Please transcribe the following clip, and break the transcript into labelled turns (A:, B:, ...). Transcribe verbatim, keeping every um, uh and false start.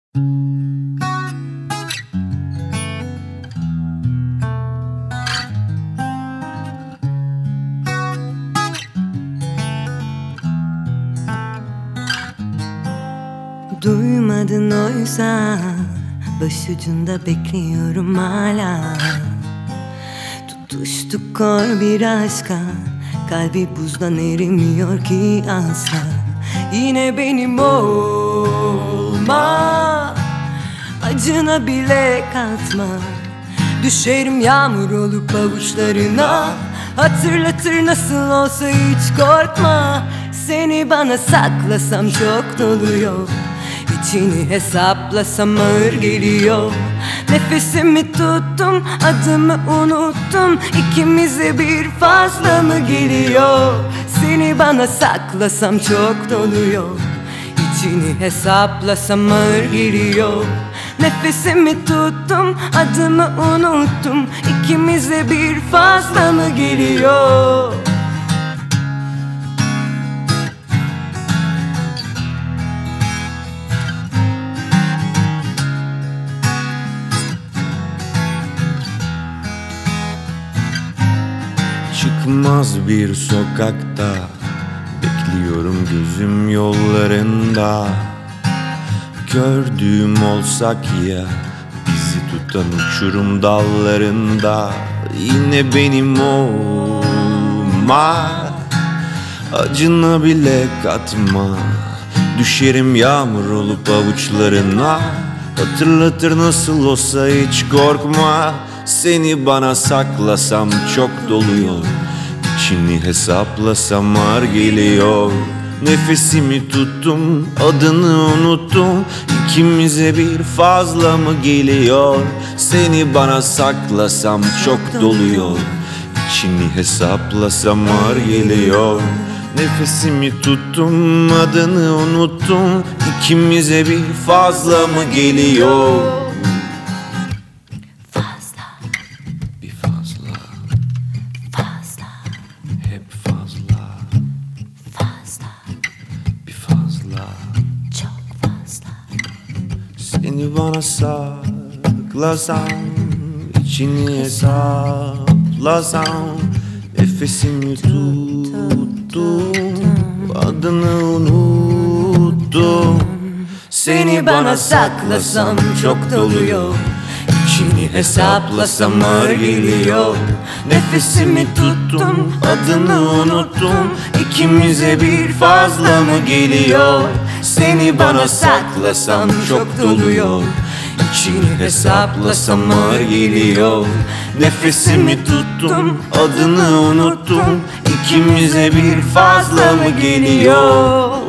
A: Duymadın oysa, başucunda bekliyorum hala. Tutuştuk kor bir aşka, kalbi buzdan erimiyor ki asla. Yine benim olma, acına bile katma. Düşerim yağmur olup avuçlarına, hatırlatır nasıl olsa hiç korkma. Seni bana saklasam çok doluyor, İçini hesaplasam ağır geliyor. Nefesimi tuttum, adımı unuttum. İkimize bir fazla mı geliyor? Seni bana saklasam çok doluyor, İçini hesaplasam ağır geliyor. Nefesimi tuttum, adımı unuttum. İkimize bir fazla mı geliyor?
B: Çıkmaz bir sokakta, bekliyorum gözüm yollarında. Gördüğüm olsak ya, bizi tutan uçurum dallarında. Yine benim olma, acına bile katma. Düşerim yağmur olup avuçlarına, hatırlatır nasıl olsa hiç korkma. Seni bana saklasam çok doluyor, İçini hesaplasam ağır geliyor. Nefesimi tuttum, adını unuttum. İkimize bir fazla mı geliyor? Seni bana saklasam çok doluyor, İçini hesaplasam ağır geliyor. Nefesimi tuttum, adını unuttum. İkimize bir fazla mı geliyor? Seni bana saklasam, içini hesaplasam. Nefesimi tuttum, adını unuttum.
A: Seni bana saklasam çok doluyor, İçini hesaplasam ağır geliyor. Nefesimi tuttum, adını unuttum. İkimize bir fazla mı geliyor? Seni bana saklasam çok doluyor, İçini hesaplasam ağır geliyor. Nefesimi tuttum, adını unuttum. İkimize bir fazla mı geliyor?